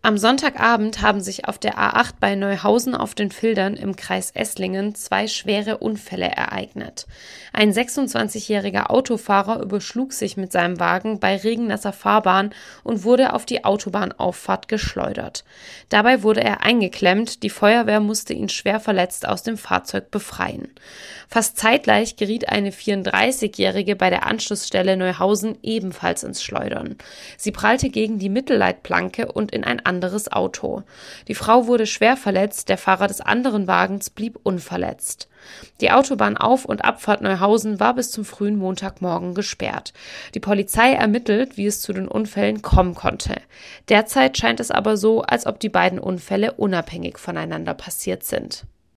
Am Sonntagabend haben sich auf der A8 bei Neuhausen auf den Fildern im Kreis Esslingen 2 schwere Unfälle ereignet. Ein 26-jähriger Autofahrer überschlug sich mit seinem Wagen bei regennasser Fahrbahn und wurde auf die Autobahnauffahrt geschleudert. Dabei wurde er eingeklemmt, die Feuerwehr musste ihn schwer verletzt aus dem Fahrzeug befreien. Fast zeitgleich geriet eine 34-jährige bei der Anschlussstelle Neuhausen ebenfalls ins Schleudern. Sie prallte gegen die Mittelleitplanke und in ein anderes Auto. Die Frau wurde schwer verletzt, der Fahrer des anderen Wagens blieb unverletzt. Die Autobahnauff- und Abfahrt Neuhausen war bis zum frühen Montagmorgen gesperrt. Die Polizei ermittelt, wie es zu den Unfällen kommen konnte. Derzeit scheint es aber so, als ob die beiden Unfälle unabhängig voneinander passiert sind.